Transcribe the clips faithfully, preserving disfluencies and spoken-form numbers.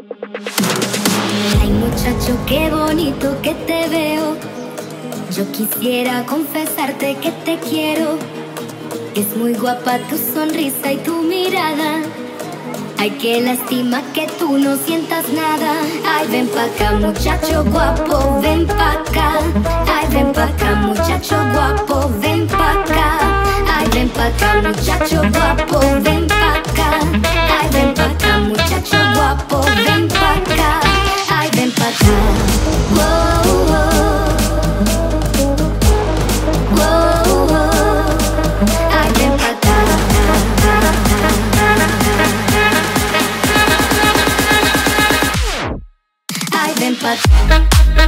Ay, muchacho, qué bonito que te veo. Yo quisiera confesarte que te quiero. Es muy guapa tu sonrisa y tu mirada. Ay, qué lástima que tú no sientas nada. Ay, ven pa' acá, muchacho guapo, ven pa' acá. Ay, ven pa' acá, muchacho guapo, ven pa' acá. Ay, ven pa' acá, muchacho guapo, ven pa' acá. Ay, ven pa' acá, muchacho guapo, ven pa' acá. Ay, ven pa' acá. Wow, wow. Wow, wow. Ay, ven pa' acá. Ay, ven pa' acá.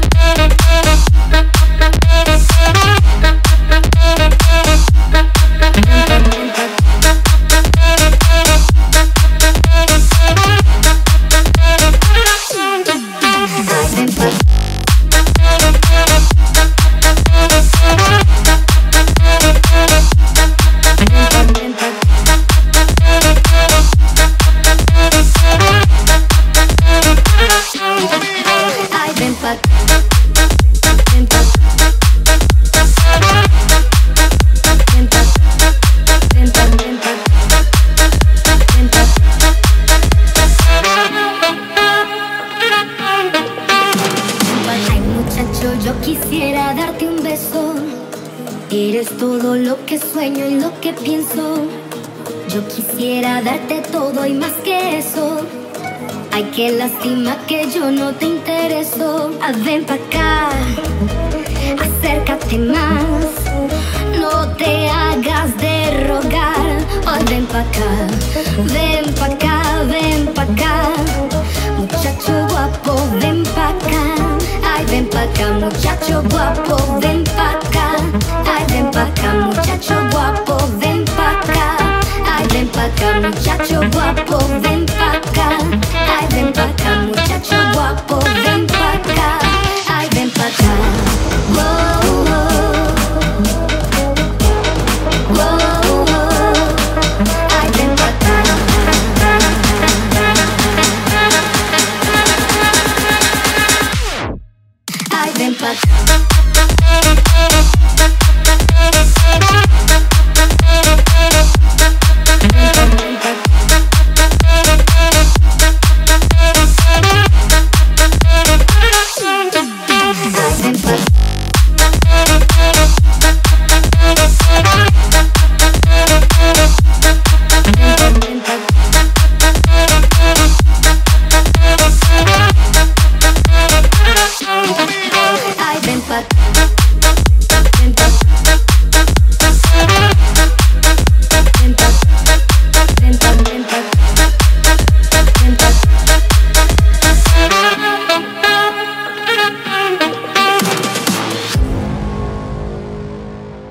Yo quisiera darte un beso. Eres todo lo que sueño y lo que pienso. Yo quisiera darte todo y más que eso. Ay, qué lástima que yo no te intereso. Ah, ven pa' acá, acércate más. No te hagas de rogar. Ay, ven pa' acá, ven pa' acá, ven pa' acá.